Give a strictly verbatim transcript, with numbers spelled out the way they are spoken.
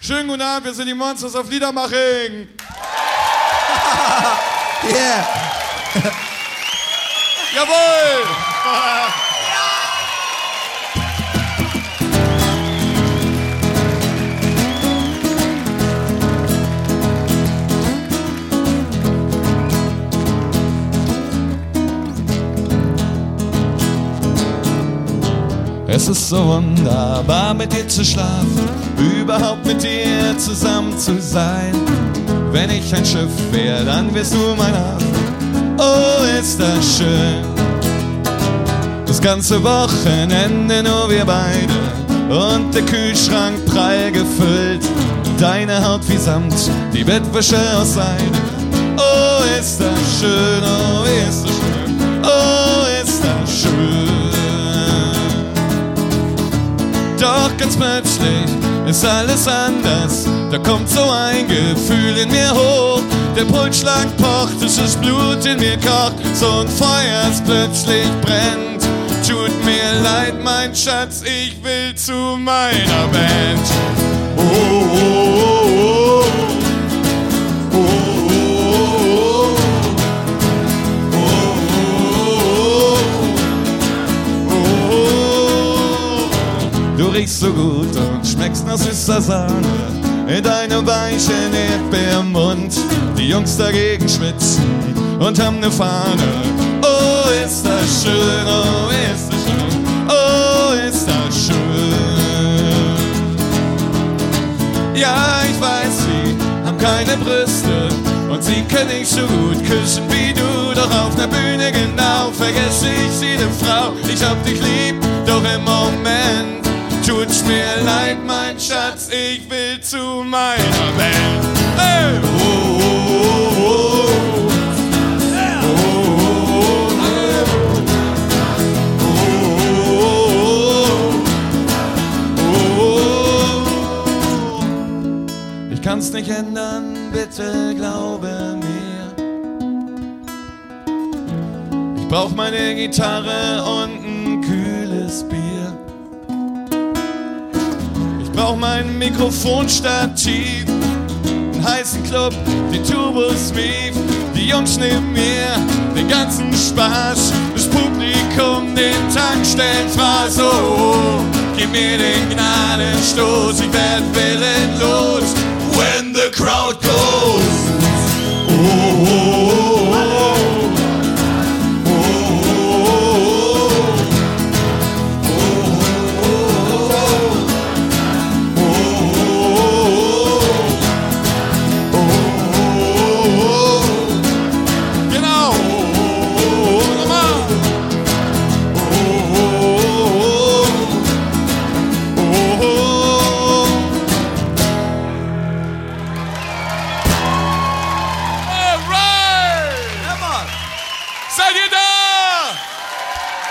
Schönen guten Abend, wir sind die Monsters of Liedermaching. Yeah. Jawohl. Es ist so wunderbar, mit dir zu schlafen, überhaupt mit dir zusammen zu sein. Wenn ich ein Schiff wär, dann wärst du mein Hafen. Oh, ist das schön. Das ganze Wochenende nur wir beide und der Kühlschrank prall gefüllt. Deine Haut wie Samt, die Bettwäsche aus Seide. Oh, ist das schön, oh, ist das schön, oh, ist das schön. Doch ganz plötzlich ist alles anders. Da kommt so ein Gefühl in mir hoch. Der Pulsschlag pocht, es ist Blut in mir kocht. So ein Feuer, es plötzlich brennt. Tut mir leid, mein Schatz, ich will zu meiner Band. Oh, oh, oh, oh. Oh, oh, oh. Oh, oh. Du riechst so gut und schmeckst nach süßer Sahne in deinem weichen Erdbeermund. Die Jungs dagegen schwitzen und haben ne Fahne. Oh, ist das schön, oh, ist das schön, oh, ist das schön. Ja, ich weiß, sie haben keine Brüste und sie können nicht so gut küssen wie du. Doch auf der Bühne genau vergesse ich jede Frau. Ich hab dich lieb, doch im Moment tut's mir leid, mein Schatz, ich will zu meiner Band. Hey! Oh, oh, oh, oh. Yeah. Oh, oh, oh, oh. Oh, oh. Ich kann's nicht ändern, bitte glaube mir. Ich brauch meine Gitarre und ein kühles Bier. Ich brauch mein Mikrofonstativ, einen heißen Club, die Tubus Mief, die Jungs neben mir, den ganzen Spaß, das Publikum, den Tankstellenfraß. Oh, gib mir den Gnadenstoß, ich werd